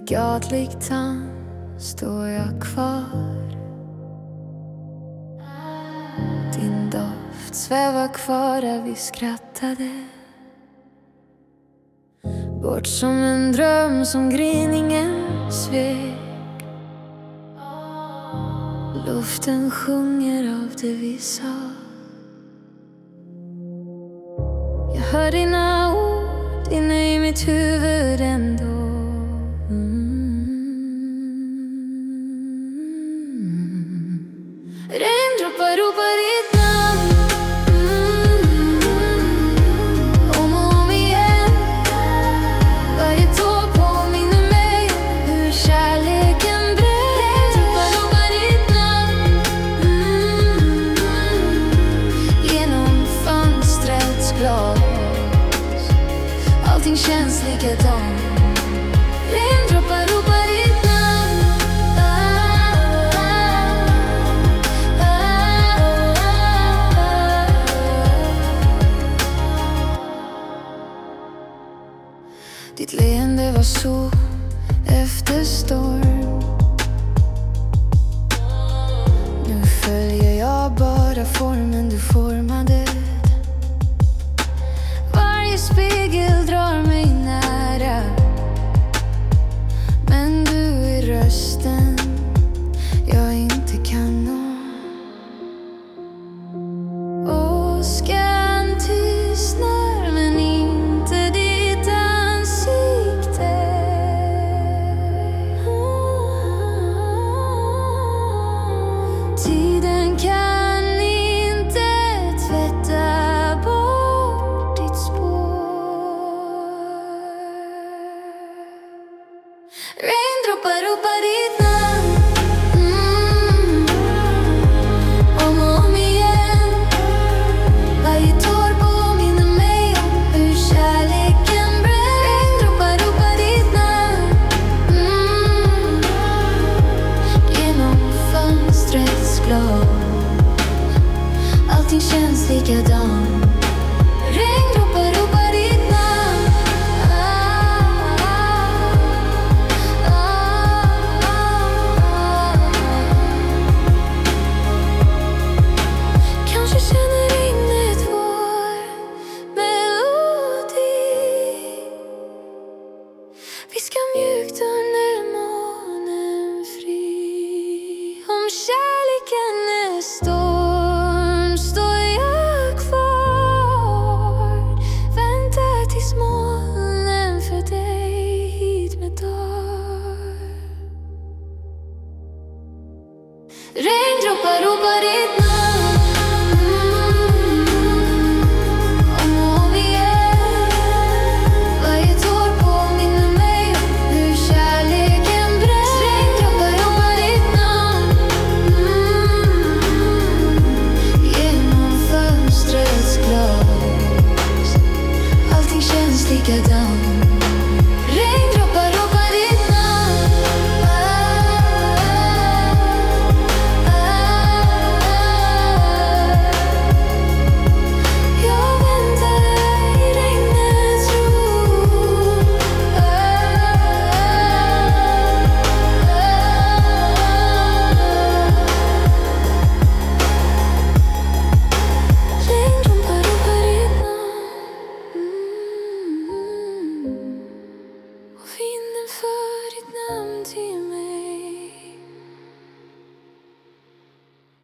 gatlig tand står jag kvar. Din doft svävar kvar där vi skrattade, bort som en dröm som gryningen svek. Luften sjunger av det vi sa. Jag hör dina ord inne i mitt huvud ändå. Regndroppar ropar ditt namn, om och om igen. Varje tår påminner mig hur kärleken bränns. Regndroppar ropar ditt namn, genom fönstrets glas. Allting känns likadant. Regndroppar ropar ditt namn. Ditt leende var sol efter storm. Nu följer jag bara formen du formade. Varje spegel drar mig nära, men du är rösten jag inte kan nå. Åskan tystnar men inte ditt ansikte. Tiden kan inte tvätta bort ditt spår. Regndroppar ropar ditt namn, om och om igen. Varje tår påminner mig om hur kärleken bränns. Regndroppar ropar ditt namn, genom fönstrets glas. Allting känns likadant. Regndroppar ropar ditt namn. Kanske känner in ett vår melodi. Viskar mjukt under månen fri. Om kärleken är storm står jag kvar. Väntar tills molnen för dig hit med dag. Regndroppar ropar ditt